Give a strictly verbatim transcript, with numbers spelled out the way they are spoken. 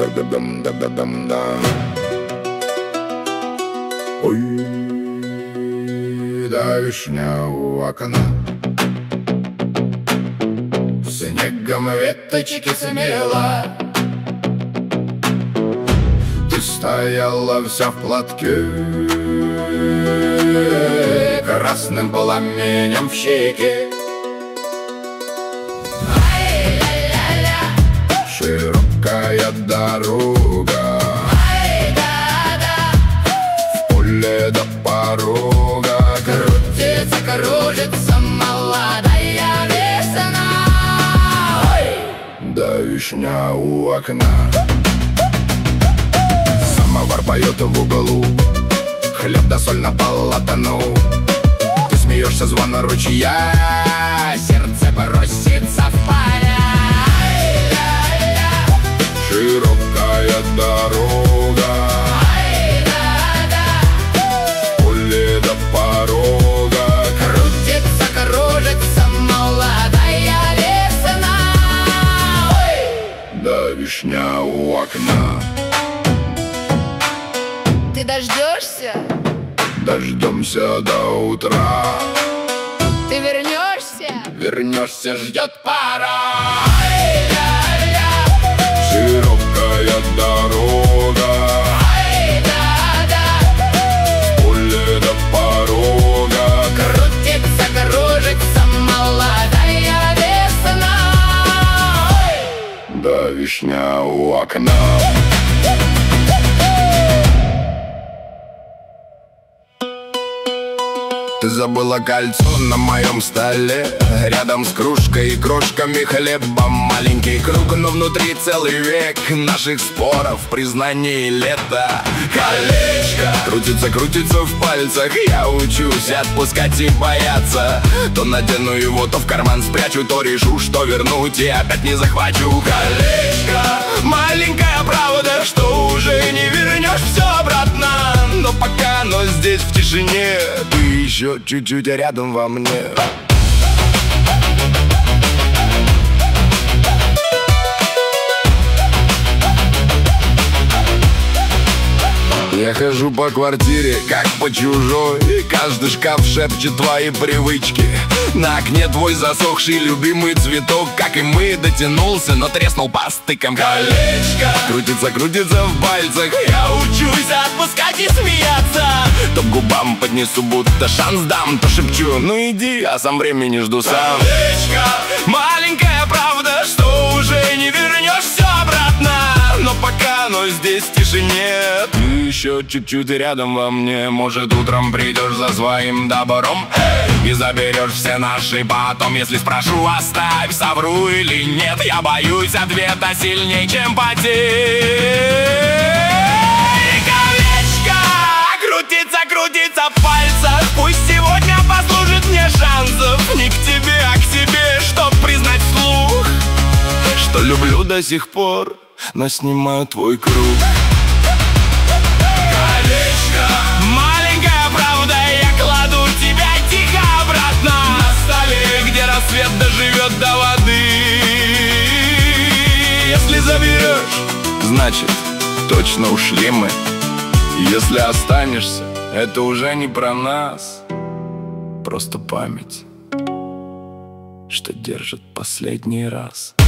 Да-да-дам-да-да-дам-да. Ой, да, вишня у окна, снегом веточки смела. Ты стояла вся в платке, красным пламенем в щеке. Широкая дорога, в поле до порога. Крутится, кружится молодая весна. Да, вишня у окна, самовар поет в углу, хлеб да соль на полотну. Ты смеешься, звон ручья, сердце бросится в поля. Широкая дорога, в поле до порога. Крутится, кружится молодая весна. Да, вишня у окна. Ты дождешься? Дождемся до утра. Ты вернешься? Вернешься, ждет пора. Широкая дорога, в поле до порога. Крутится, кружится молодая весна. Да, вишня у окна. Ты забыла кольцо на моем столе, рядом с кружкой и крошками хлеба. Маленький круг, но внутри целый век наших споров, признаний и лета. Колечко крутится, крутится в пальцах, я учусь отпускать и бояться. То надену его, то в карман спрячу, то решу, что вернуть и опять не захвачу. Колечко, маленькая правда, что уже не вернешь все обратно. Но пока оно здесь в тишине, ты еще чуть-чуть рядом во мне. Я хожу по квартире, как по чужой, каждый шкаф шепчет твои привычки. На окне твой засохший любимый цветок, как и мы, дотянулся, но треснул по стыкам. Колечко крутится, крутится в пальцах, я учусь отпускать и смеяться. То к губам поднесу, будто шанс дам, то шепчу, ну иди, а сам времени жду сам. Колечко, маленькая правда, что уже не вернешь все обратно. Но пока оно здесь в тишине, ты еще чуть-чуть рядом во мне. Может, утром придешь за своим добром, эй, и заберешь все наши потом. Если спрошу, оставь, совру или нет, я боюсь ответа сильней, чем потерь. Колечко крутится, крутится в пальцах, пусть сегодня послужит мне шансов. Не к тебе, а к себе, чтоб признать вслух, что люблю до сих пор, но снимаю твой круг. Колечко, маленькая правда, я кладу тебя тихо обратно на столе, где рассвет доживет до воды. Если заберешь, значит, точно ушли мы. Если останешься, это уже не про нас, просто память, что держит последний раз.